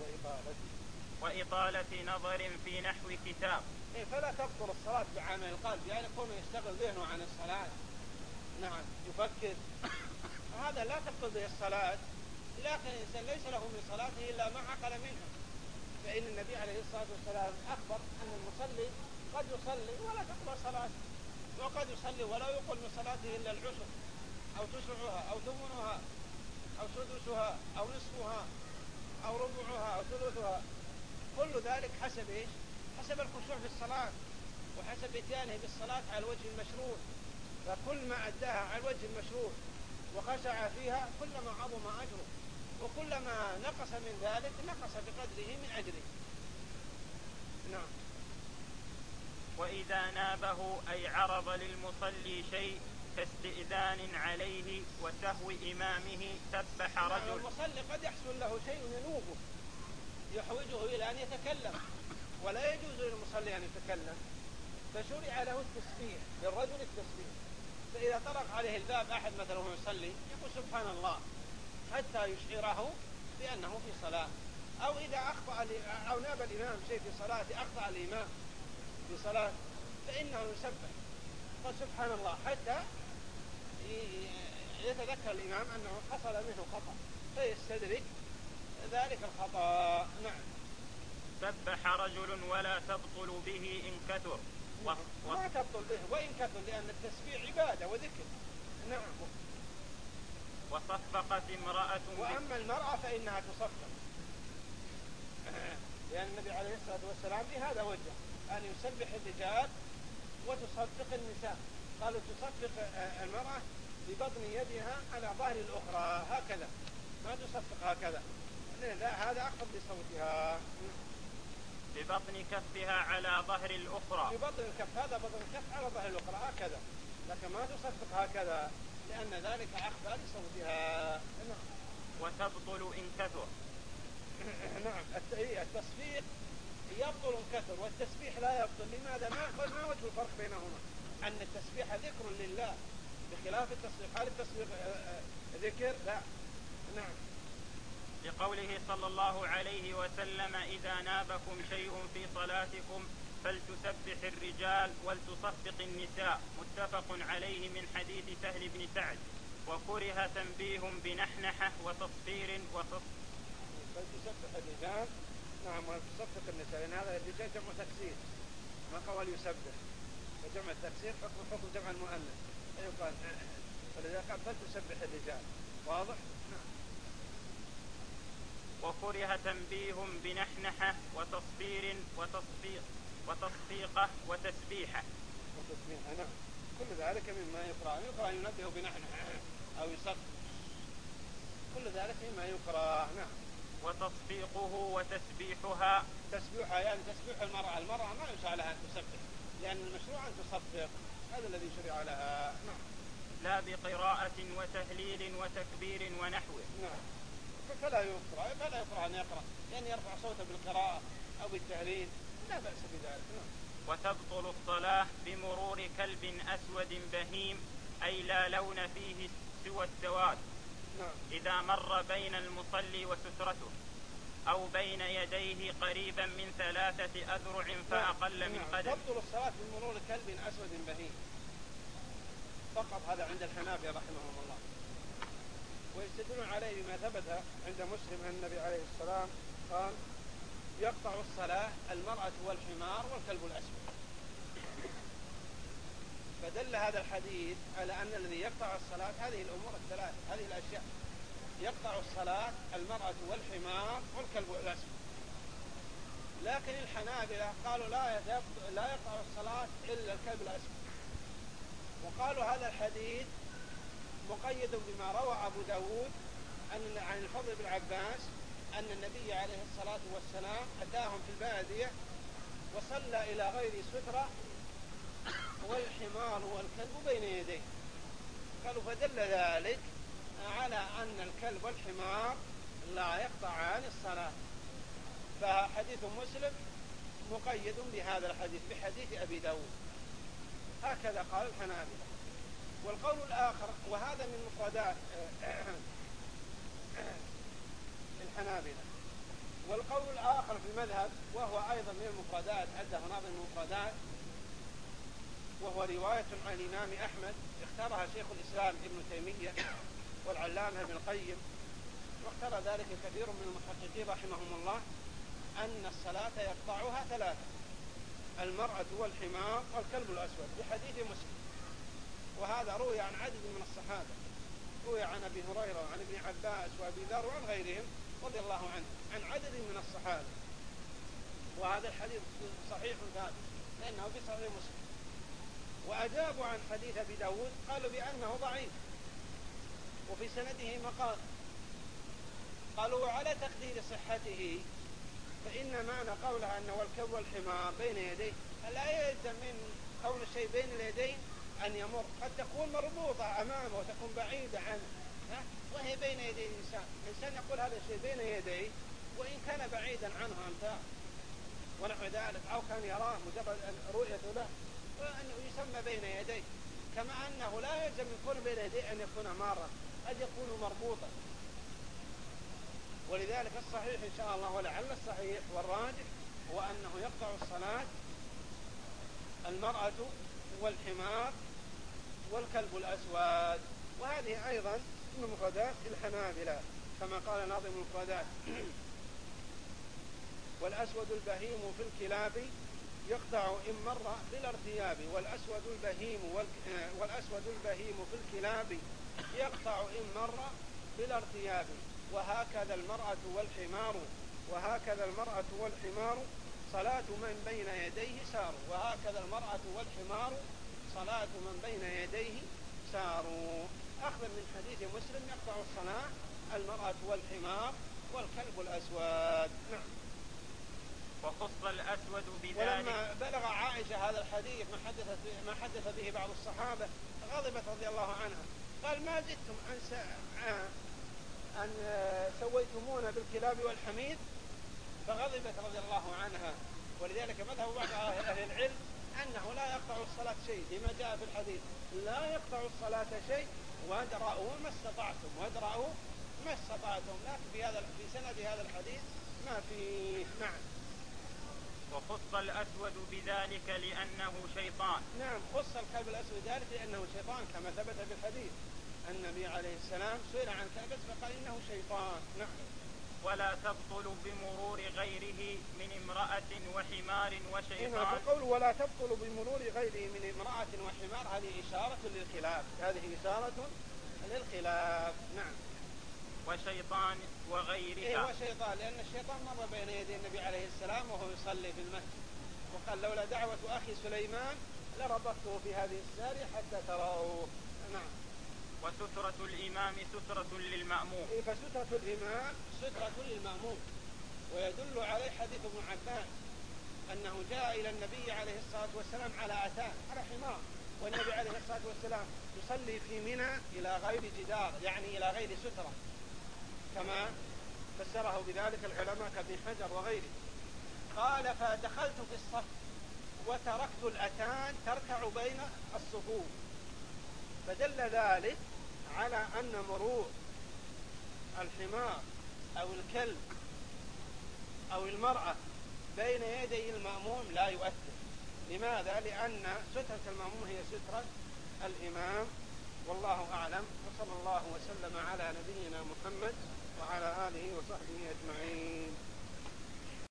وإطالة نظر في نحو كتاب. إيه، فلا تبطل الصلاة بعمل القلب، يعني يكون يشتغل ذهنه عن الصلاة. نعم، يفكر، هذا لا تبطل به الصلاة، لكن الإنسان ليس له من صلاته إلا ما عقل منها، فإن النبي عليه الصلاة والسلام أخبر أن المصلي قد يصلي ولا تقبل صلاته، وقد يصلي ولا يقل من صلاته إلا العشر أو تسعها أو ثمنها أو سدسها أو نصفها أو ربعها أو ثلثها، كل ذلك حسب إيش؟ حسب الخشوع في الصلاة وحسب إتيانه بالصلاة على الوجه المشروع، فكل ما أداها على الوجه المشروع وخشع فيها كلما عظم أجره، وكلما نقص من ذلك نقص بقدره من أجره. نعم. وإذا نابه أي عرض للمصلي شيء كاستئذان عليه وسهو إمامه سبح رجل. نعم، المصلي قد يحصل له شيء ينوبه يحوجه إلى أن يتكلم، ولا يجوز للمصلي أن يتكلم، فشرع له التسبيح للرجل التسبيح، فإذا طرق عليه الباب أحد مثلا وهو يصلي يقول سبحان الله حتى يشعره بأنه في صلاة، أو إذا أخطأ أو ناب الإمام شيء في صلاته أخطأ الإمام في صلاة فإنه يسبح فسبحان الله حتى يتذكر الإمام أنه حصل منه خطأ فيستدرك ذلك الخطأ. نعم. سبح رجل ولا تبطل به إن كثر. و... ما تبطل به وإن كثر، لأن التسبيح عبادة وذكر. نعم. وصفقت امرأة. وأما المرأة فإنها تصفق، لأن النبي عليه الصلاة والسلام بهذا وجه أن يسبح الرجال وتصفق النساء. قالوا تصفق المرأة ببطن يدها على ظهر الأخرى هكذا، ما تصفق هكذا، لا هذا أخفض بصوتها. ببطن كفها على ظهر الأخرى. ببطن الكف، هذا بطن الكف على ظهر الأخرى هكذا، لكن ما تصفق هكذا لأن ذلك أخفى لصوتها. وتبطل إن كثر. نعم. التصفيق يبطل إن كثر والتسبيح لا يبطل. لماذا؟ ما ما وجه الفرق بينهما؟ أن التسبيح ذكر لله بخلاف التصفيق. هل التصفيق ذكر؟ لا. نعم. لقوله صلى الله عليه وسلم: إذا نابكم شيء في صلاتكم فلتسبح الرجال ولتصفق النساء، متفق عليه من حديث سهل بن سعد. وكره تنبيه بنحنحة وتصفير وتصفير. فلتسبح الرجال نعم ولتصفق النساء، لأن هذا الرجال جمع تكسير، ما قال يسبح، فجمع التكسير حكم حكم جمع المؤنث فيقال، فلذا قال فلتسبح الرجال. واضح؟ نعم. وكره تنبيه بنحنحة وتصفير وتصفيق وتصفيقة وتسبيحة. وتسبيحة نعم. كل ذلك مما يقرأ. يقرأ ينبه بنحنحة أو يصفق، كل ذلك مما يقرأ. نعم. وتصفيقه وتسبيحها. تسبيحها يعني تسبيح المرأة. المرأة ما يشرع لها أن تسبح، لأن المشروع أن تصفق، هذا الذي شرع لها. نعم. لا بقراءة وتهليل وتكبير ونحوه. نعم. فلا يقرأ فلا يقرأ أن يقرأ، يعني يرفع صوته بالقراءة أو بالتهليل لا بأس بذلك. نعم. وتبطل الصلاة بمرور كلب أسود بهيم، أي لا لون فيه سوى السواد. نعم. إذا مر بين المصلي وسترته أو بين يديه قريبا من ثلاثة أذرع فأقل نعم. من نعم. قدم. تبطل الصلاة بمرور كلب أسود بهيم فقط، هذا عند الحنابلة رحمهم الله، ويستدلون عليه بما ثبت عند مسلم أن النبي عليه السلام قال: يقطع الصلاة المرأة والحمار والكلب الأسود. فدل هذا الحديث على أن الذي يقطع الصلاة هذه الأمور الثلاث، هذه الأشياء، يقطع الصلاة المرأة والحمار والكلب الأسود. لكن الحنابلة قالوا لا لا يقطع الصلاة إلا الكلب الأسود، وقالوا هذا الحديث مقيد بما روى أبو داود أن عن الفضل بن عباس أن النبي عليه الصلاة والسلام أتاهم في البادية وصلى إلى غير سترة والحمار والكلب بين يديه. قالوا فدل ذلك على أن الكلب والحمار لا يقطعان الصلاة، فحديث مسلم مقيد بهذا الحديث بحديث أبي داود، هكذا قال الحنابلة. والقول الآخر، وهذا من مفردات الحنابلة، والقول الآخر في المذهب وهو أيضا من المفردات، عنده ناظم المفردات، وهو رواية عن الإمام أحمد اختارها شيخ الإسلام ابن تيمية والعلامة ابن القيم، واختار ذلك كثير من المحققين رحمهم الله، أن الصلاة يقطعها ثلاثة: المرأة والحمار والكلب الأسود، بحديث مسلم. وهذا روي عن عدد من الصحابة، روي عن أبي هريرة وعن ابن عباس وأبي ذر وعن غيرهم رضي الله عنه، عن عدد من الصحابة. وهذا الحديث صحيح ثابت لأنه في صحيح مسلم. وأجابوا عن حديث أبي داود قالوا بأنه ضعيف وفي سنده مقال. قالوا وعلى تقدير صحته فإن معنى قولها أنه والكلب والحمار بين يديه لا يلزم من كون الشيء بين اليدين أن يمر، قد تكون مربوطة أمامه وتكون بعيدة عنه وهي بين يدي الإنسان. الإنسان يقول هذا الشيء بين يديه وإن كان بعيدا عنه أمتار ونحو ذلك، أو كان يراه مجرد رؤيته له وأنه يسمى بين يديه، كما أنه لا يلزم يكون بين يديه أن يكون مارا، قد يكون مربوطا. ولذلك الصحيح إن شاء الله ولعل الصحيح والراجح هو أنه يقطع الصلاة المرأة والحمار والكلب الأسود. وهذه أيضا من مفردات الحنابلة كما قال ناظم المفردات والأسود البهيم في الكلاب يقطع إن مر بلا ارتياب. والأسود البهيم والأسود البهيم في الكلاب يقطع إن مر بلا ارتياب. وهكذا المرأة والحمار وهكذا المرأة والحمار صلاة من بين يديه سار. وهكذا المرأة والحمار صلاة من بين يديه سار. أخذ من حديث مسلم يقطع الصلاة المرأة والحمار والكلب الأسود. نعم. وخص الأسود بذلك. ولما بلغ عائشة هذا الحديث ما حدث ما حدث به بعض الصحابة غضبت رضي الله عنها، قال ما زدتم أن أن سويتمونا بالكلاب والحمير، فغضبت رضي الله عنها. ولذلك مذهب بعض أهل العلم أنه لا يقطع الصلاة شيء، لما جاء في الحديث لا يقطع الصلاة شيء وادرأوا ما استطعتم وادرأوا ما استطعتم. لكن في هذا في سند هذا الحديث ما فيه. نعم. وخص الأسود بذلك لأنه شيطان. نعم، خص الكلب الأسود ذلك لأنه شيطان كما ثبت في الحديث. النبي عليه السلام سئل عن كلب فقال إنه شيطان. نعم. ولا تبطل بمرور غيره من امرأة وحمار وشيطان. هنا بقول ولا تبطل بمرور غيره من امرأة وحمار، هذه إشارة للخلاف، هذه إشارة للخلاف. نعم. وشيطان وغيرها. إيه وشيطان، لأن الشيطان مر بين يدي النبي عليه السلام وهو يصلي في المسجد وقال لولا دعوة أخي سليمان لربطته في هذه السارية حتى تروه. نعم. وسترة الإمام سترة للمأموم. إيه فسترة الإمام سترة للمأموم. ويدل عليه حديث ابن عباس أنه جاء إلى النبي عليه الصلاة والسلام على أتان على حمار، والنبي عليه الصلاة والسلام يصلي في منى إلى غير جدار، يعني إلى غير سترة، كما فسره بذلك العلماء كابن حجر وغيره. قال فدخلت في الصف وتركت الأتان تركع بين الصفوف، فدل ذلك على أن مرور الحمار أو الكلب أو المرأة بين يدي المأموم لا يؤثر. لماذا؟ لأن سترة المأموم هي سترة الإمام. والله أعلم، وصلى الله وسلم على نبينا محمد وعلى آله وصحبه أجمعين.